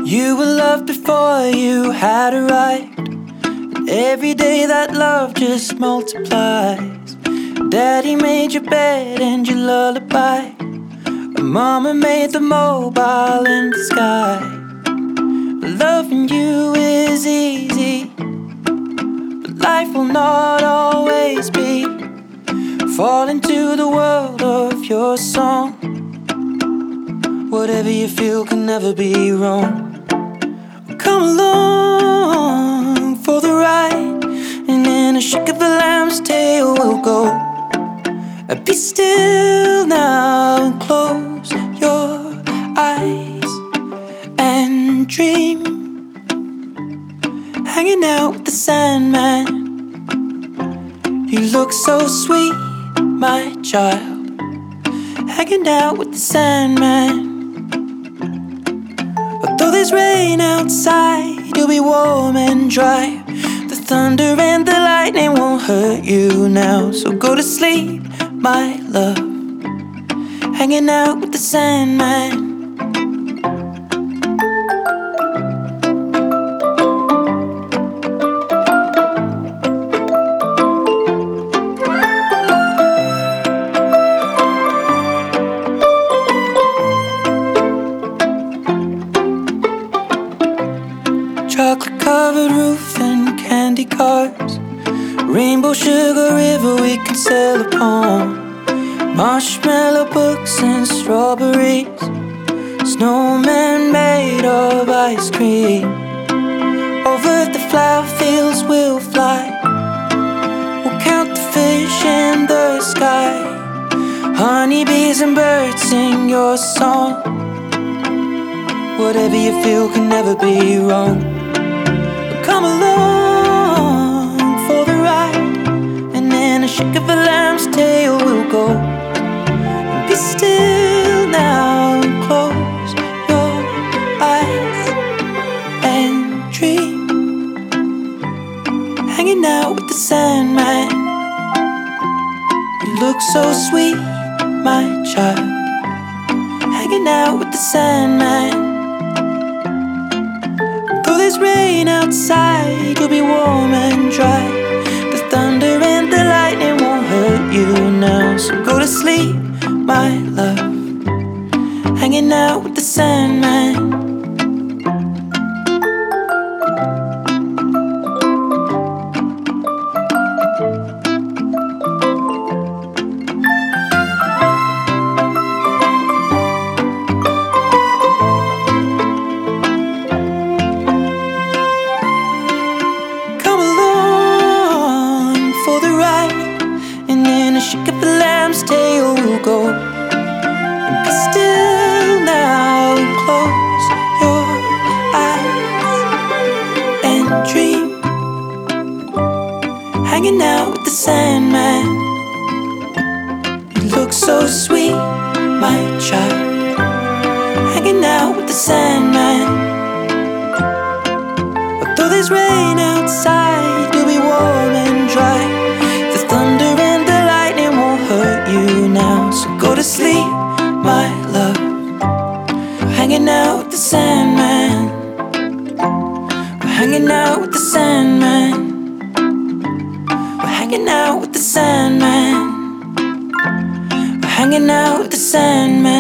You were loved before you had arrived. Every day that love just multiplies. Daddy made your bed and your lullaby. Mama made the mobile in the sky. Loving you is easy, but life will not always be. Fall into the world of your song. Whatever you feel can never be wrong. Come along for the ride, and in a shake of a lamb's tail we'll go. Be still now and close your eyes and dream. Hanging out with the Sandman. You look so sweet, my child. Hanging out with the Sandman. Although there's rain outside, you'll be warm and dry. The thunder and the lightning won't hurt you now. So go to sleep, my love. Hanging out with the Sandman. Chocolate covered roof and candy cars. Rainbow sugar river we can sail upon. Marshmallow books and strawberries. Snowman made of ice cream. Over the flower fields we'll fly. We'll count the fish in the sky. Honeybees and birds sing your song. Whatever you feel can never be wrong. Come along for the ride, and in a shake of a lamb's tail we'll go. Be still now and close your eyes and dream. Hanging out with the Sandman. You look so sweet, my child. Hanging out with the Sandman. Though there's rain outside, you'll be warm and dry. The thunder and the lightning won't hurt you now. So go to sleep, my love. Hanging out with the Sandman. Shake up the lamb's tail we'll go. And be still now and close your eyes and dream. Hanging out with the Sandman. You look so sweet, my child. Hanging out with the Sandman. Although there's rain outside, you'll be warm and dry. The thunder and the lightning won't hurt you now. So go to sleep, my love. Hanging out with the Sandman. We're hanging out with the Sandman. We're hanging out with the Sandman. We're hanging out with the Sandman.